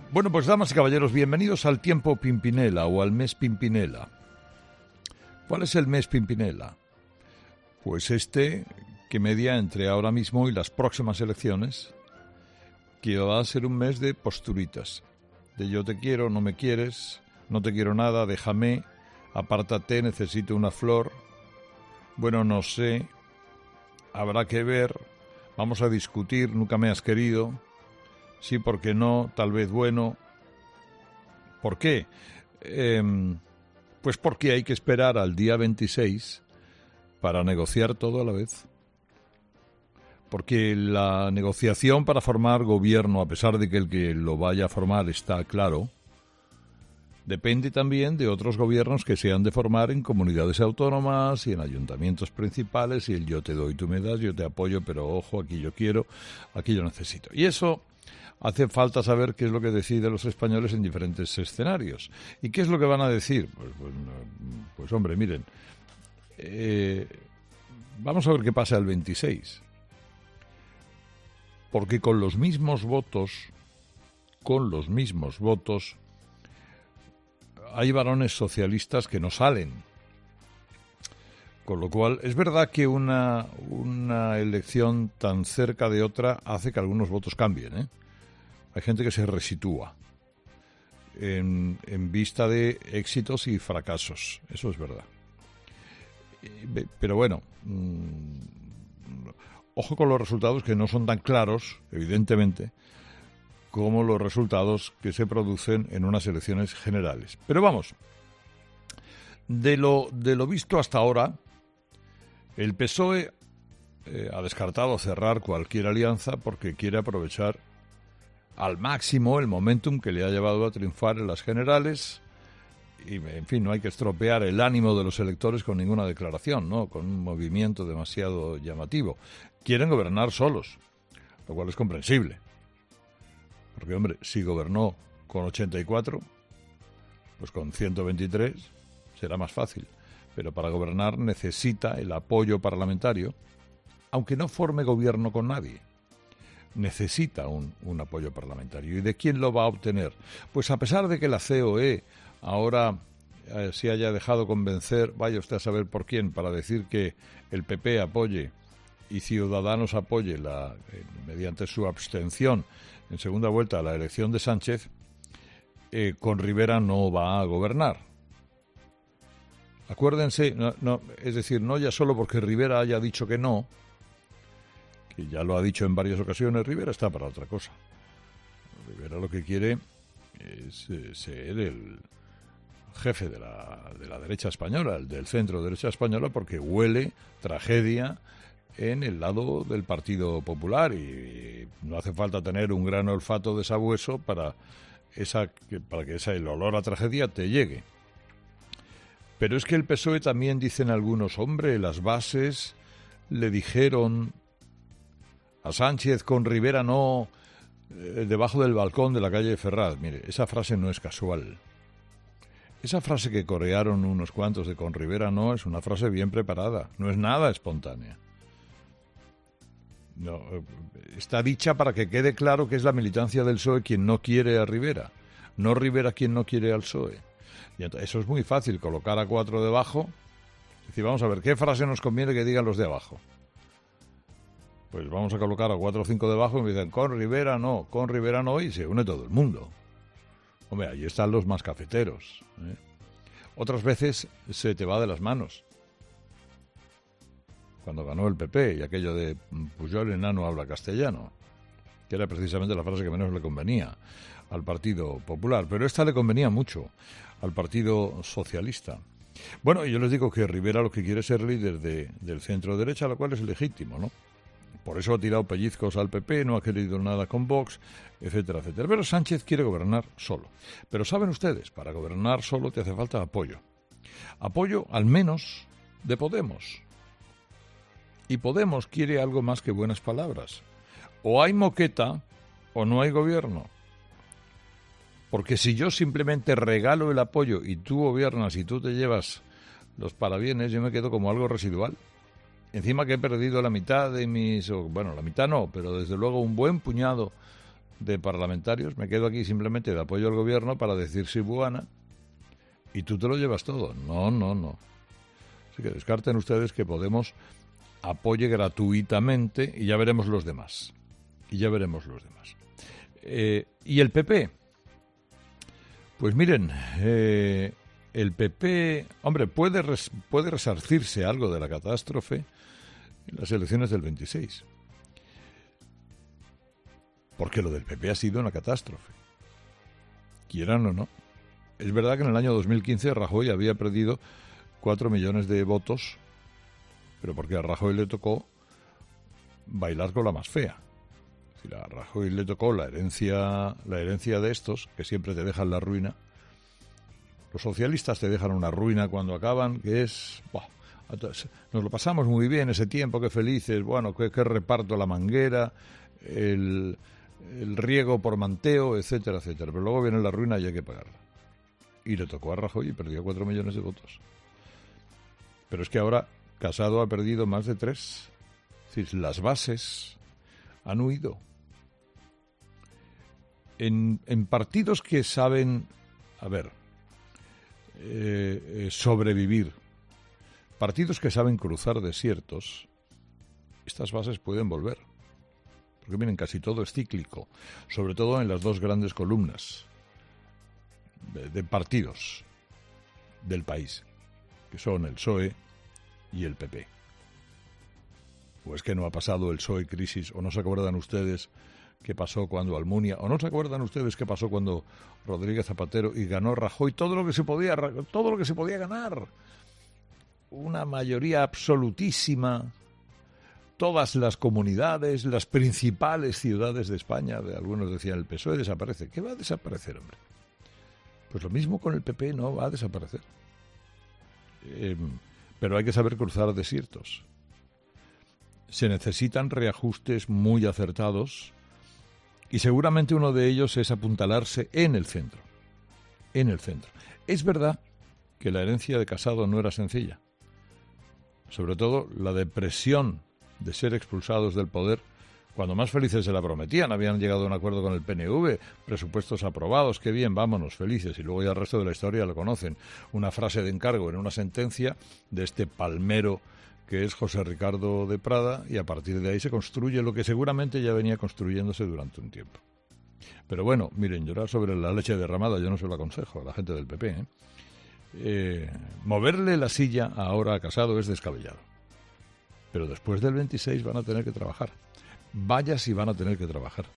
Bueno, pues damas y caballeros, bienvenidos al tiempo Pimpinela o al mes Pimpinela. ¿Cuál es el mes Pimpinela? Pues este que media entre ahora mismo y las próximas elecciones, que va a ser un mes de posturitas, de yo te quiero, no me quieres, no te quiero nada, déjame, apártate, necesito una flor, bueno, no sé, habrá que ver, vamos a discutir, nunca me has querido, sí, ¿por qué no? Tal vez bueno. ¿Por qué? Pues porque hay que esperar al día 26 para negociar todo a la vez. Porque la negociación para formar gobierno, a pesar de que el que lo vaya a formar está claro, depende también de otros gobiernos que se han de formar en comunidades autónomas y en ayuntamientos principales, y el yo te doy, tú me das, yo te apoyo, pero ojo, aquí yo quiero, aquí yo necesito. Y eso hace falta saber qué es lo que deciden los españoles en diferentes escenarios. ¿Y qué es lo que van a decir? Pues hombre, miren, vamos a ver qué pasa el 26. Porque con los mismos votos, hay varones socialistas que no salen. Con lo cual, es verdad que una elección tan cerca de otra hace que algunos votos cambien, ¿eh? Hay gente que se resitúa en vista de éxitos y fracasos. Eso es verdad. Pero bueno, ojo con los resultados que no son tan claros, evidentemente, como los resultados que se producen en unas elecciones generales. Pero vamos, de lo visto hasta ahora, el PSOE ha descartado cerrar cualquier alianza porque quiere aprovechar al máximo el momentum que le ha llevado a triunfar en las generales y, en fin, no hay que estropear el ánimo de los electores con ninguna declaración, ¿no? Con un movimiento demasiado llamativo. Quieren gobernar solos, lo cual es comprensible. Porque, hombre, si gobernó con 84, pues con 123 será más fácil. Pero para gobernar necesita el apoyo parlamentario, aunque no forme gobierno con nadie. Necesita un apoyo parlamentario. ¿Y de quién lo va a obtener? Pues a pesar de que la COE ahora se haya dejado convencer, vaya usted a saber por quién, para decir que el PP apoye y Ciudadanos apoye mediante su abstención en segunda vuelta a la elección de Sánchez, con Rivera no va a gobernar. Acuérdense, es decir, no ya solo porque Rivera haya dicho que no, que ya lo ha dicho en varias ocasiones, Rivera está para otra cosa. Rivera lo que quiere es ser el jefe de la derecha española, el del centro derecha española, porque huele tragedia en el lado del Partido Popular y no hace falta tener un gran olfato de sabueso para que el olor a tragedia te llegue. Pero es que el PSOE también dicen algunos, hombre, las bases le dijeron a Sánchez con Rivera no, debajo del balcón de la calle Ferraz. Mire, esa frase no es casual. Esa frase que corearon unos cuantos de con Rivera no es una frase bien preparada, no es nada espontánea. No, está dicha para que quede claro que es la militancia del PSOE quien no quiere a Rivera, no Rivera quien no quiere al PSOE. Y entonces, eso es muy fácil, colocar a 4 debajo, es decir, vamos a ver, ¿qué frase nos conviene que digan los de abajo? Pues vamos a colocar a 4 o 5 debajo y me dicen, con Rivera no, y se une todo el mundo. Hombre, ahí están los más cafeteros, ¿eh? Otras veces se te va de las manos. Cuando ganó el PP y aquello de Pujol enano habla castellano, que era precisamente la frase que menos le convenía al Partido Popular, pero esta le convenía mucho al Partido Socialista. Bueno, yo les digo que Rivera lo que quiere es ser líder del centro derecha, lo cual es legítimo, ¿no? Por eso ha tirado pellizcos al PP, no ha querido nada con Vox, etcétera, etcétera. Pero Sánchez quiere gobernar solo. Pero saben ustedes, para gobernar solo te hace falta apoyo. Apoyo, al menos, de Podemos. Y Podemos quiere algo más que buenas palabras. O hay moqueta o no hay gobierno. Porque si yo simplemente regalo el apoyo y tú gobiernas y tú te llevas los parabienes, yo me quedo como algo residual. Encima que he perdido la mitad de mis... Bueno, la mitad no, pero desde luego un buen puñado de parlamentarios, me quedo aquí simplemente de apoyo al gobierno para decir sí, buena, y tú te lo llevas todo. No, no, no. Así que descarten ustedes que Podemos apoye gratuitamente y ya veremos los demás. Y ya veremos los demás. ¿Y el PP? Pues miren, el PP, hombre, puede resarcirse algo de la catástrofe en las elecciones del 26. Porque lo del PP ha sido una catástrofe. Quieran o no. Es verdad que en el año 2015 Rajoy había perdido 4 millones de votos, pero porque a Rajoy le tocó bailar con la más fea. Si a Rajoy le tocó la herencia de estos, que siempre te dejan la ruina. Los socialistas te dejan una ruina cuando acaban, que es... nos lo pasamos muy bien ese tiempo, qué felices, bueno, qué reparto la manguera, el riego por manteo, etcétera, etcétera. Pero luego viene la ruina y hay que pagarla. Y le tocó a Rajoy y perdió 4 millones de votos. Pero es que ahora Casado ha perdido más de 3. Es decir, las bases han huido. En partidos que saben, sobrevivir, partidos que saben cruzar desiertos, estas bases pueden volver. Porque miren, casi todo es cíclico, sobre todo en las dos grandes columnas de partidos del país, que son el PSOE y el PP. ¿O es que no ha pasado el PSOE crisis? ¿O no se acuerdan ustedes qué pasó cuando Almunia? ¿O no se acuerdan ustedes qué pasó cuando Rodríguez Zapatero y ganó Rajoy todo lo que se podía ganar? Una mayoría absolutísima. Todas las comunidades, las principales ciudades de España, algunos decían el PSOE desaparece. ¿Qué va a desaparecer, hombre? Pues lo mismo con el PP, no va a desaparecer. Pero hay que saber cruzar desiertos. Se necesitan reajustes muy acertados y seguramente uno de ellos es apuntalarse en el centro. En el centro. Es verdad que la herencia de Casado no era sencilla. Sobre todo la depresión de ser expulsados del poder cuando más felices se la prometían. Habían llegado a un acuerdo con el PNV, presupuestos aprobados, qué bien, vámonos, felices. Y luego ya el resto de la historia lo conocen. Una frase de encargo en una sentencia de este palmero que es José Ricardo de Prada, y a partir de ahí se construye lo que seguramente ya venía construyéndose durante un tiempo. Pero bueno, miren, llorar sobre la leche derramada yo no se lo aconsejo a la gente del PP. Moverle la silla ahora a Casado es descabellado. Pero después del 26 van a tener que trabajar. Vaya si van a tener que trabajar.